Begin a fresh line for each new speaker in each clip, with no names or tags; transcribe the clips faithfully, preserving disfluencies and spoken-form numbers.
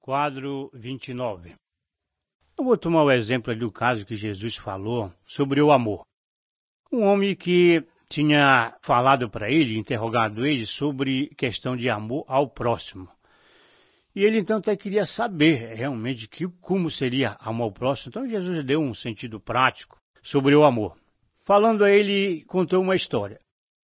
Quadro vinte e nove. Eu vou tomar o exemplo ali do caso que Jesus falou sobre o amor. Um homem que tinha falado para ele, interrogado ele sobre questão de amor ao próximo. E ele então até queria saber realmente que, como seria amor ao próximo. Então Jesus deu um sentido prático sobre o amor. Falando a ele, contou uma história.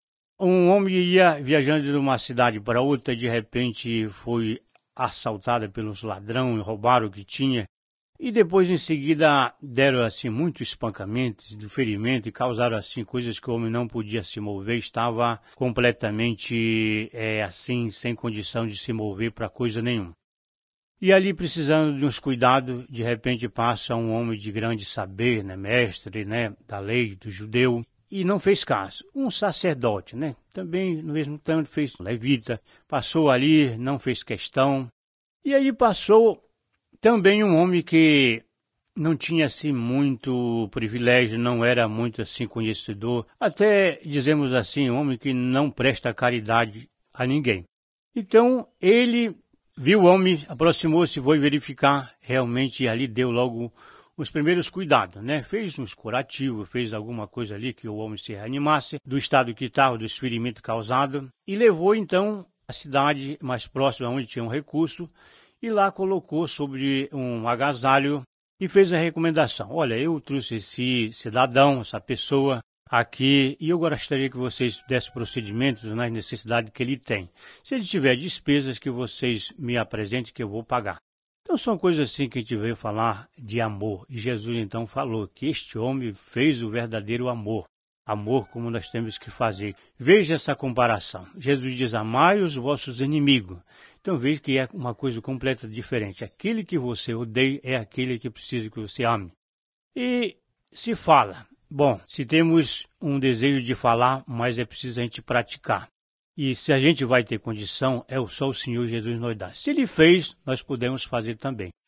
Um homem ia viajando de uma cidade para outra e de repente foi assaltado pelos ladrões, roubaram o que tinha. E depois, em seguida, deram assim muitos espancamentos, do ferimento, e causaram assim coisas que o homem não podia se mover, estava completamente é, assim, sem condição de se mover para coisa nenhuma. E ali, precisando de uns cuidados, de repente passa um homem de grande saber, né, mestre, né, da lei, do judeu, e não fez caso. Um sacerdote, né, também no mesmo tempo fez levita, passou ali, não fez questão, e aí passou também um homem que não tinha assim muito privilégio, não era muito assim conhecedor, até dizemos assim, um homem que não presta caridade a ninguém. Então ele viu o homem, aproximou-se, foi verificar, realmente e ali deu logo os primeiros cuidados, né? Fez uns curativos, fez alguma coisa ali que o homem se reanimasse do estado que estava, do ferimento causado, e levou então a cidade mais próxima, onde tinha um recurso, e lá colocou sobre um agasalho e fez a recomendação. Olha, eu trouxe esse cidadão, essa pessoa aqui, e eu gostaria que vocês dessem procedimentos nas necessidades que ele tem. Se ele tiver despesas, que vocês me apresentem, que eu vou pagar. Então são coisas assim que a gente veio falar de amor. E Jesus então falou que este homem fez o verdadeiro amor. Amor como nós temos que fazer. Veja essa comparação. Jesus diz, amai os vossos inimigos. Então veja que é uma coisa completamente diferente. Aquele que você odeia é aquele que precisa que você ame. E se fala. Bom, se temos um desejo de falar, mas é preciso a gente praticar. E se a gente vai ter condição, é só o Senhor Jesus nos dá. Se Ele fez, nós podemos fazer também.